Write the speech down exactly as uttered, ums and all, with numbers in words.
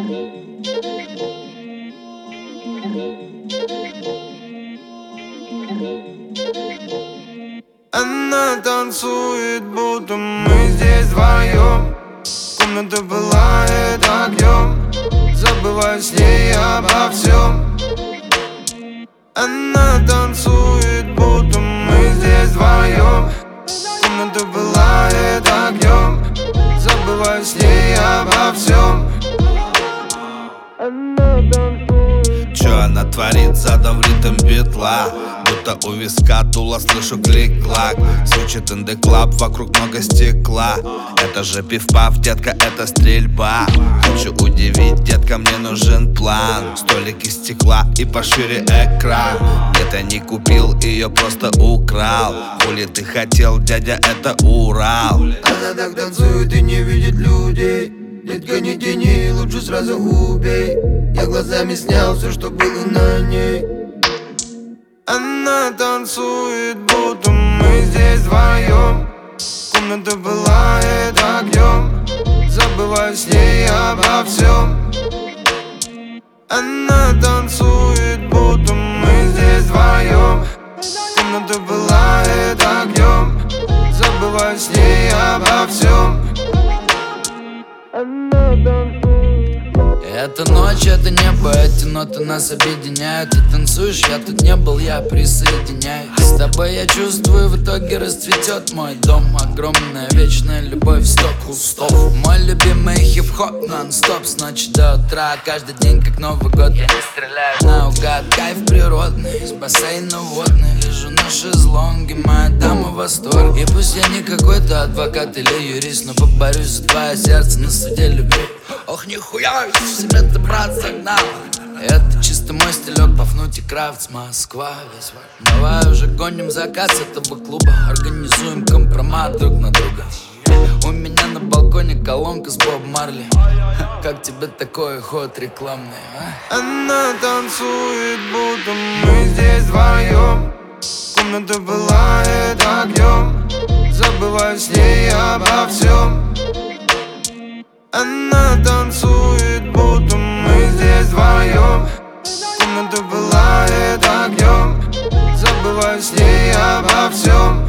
Она танцует, будто мы здесь вдвоем. Комната пылает огнем, забывая с ней обо всем. Она танцует, будто мы здесь вдвоем. Комната пылает огнем, забывая с ней обо всем. Она танцует. Чё она творит, задом в ритм битла, будто у виска дула слышу клик-клак. Звучит in the club, вокруг много стекла. Это же пиф-паф, детка, это стрельба. Хочу удивить, детка, мне нужен план. Столик из стекла и пошире экран. Где-то не купил, ее просто украл. Хули ты хотел, дядя, это Урал. Она так танцует и не видит людей. Детка, не тяни, лучше сразу убей. Я глазами снял все, что было на ней. Она танцует, будто мы здесь вдвоем. Комната пылает огнем, забывая с ней обо всем. Она танцует, будто мы здесь вдвоем. Комната пылает огнем, забывая с ней обо всем. Это ночь, это небо, эти ноты нас объединяют. Ты танцуешь, я тут не был, я присоединяюсь. С тобой я чувствую, в итоге расцветет мой дом. Огромная вечная любовь, сто кустов. Мой любимый хип-хоп нон-стоп с ночи до утра. Каждый день как Новый год. Я не стреляю наугад, кайф природный, с бассейна водный. Лежу на шезлонге, моя дама в восторге. И пусть я не какой-то адвокат или юрист, но поборюсь за твое сердце на суде любви. Ох, нихуя, себе ты, брат, загнал. Это чисто мой стилек, Пафнутий Кравц, Москва. Давай уже гоним заказ этого клуба. Организуем компромат друг на друга. У меня на балконе колонка с Боб Марли. Как тебе такой ход рекламный, а? Она танцует, будто мы здесь вдвоем. Комната пылает огнем, забывая с ней обо всем. Она танцует, будто мы здесь вдвоем. Комната пылает огнем, забывая с ней обо всем.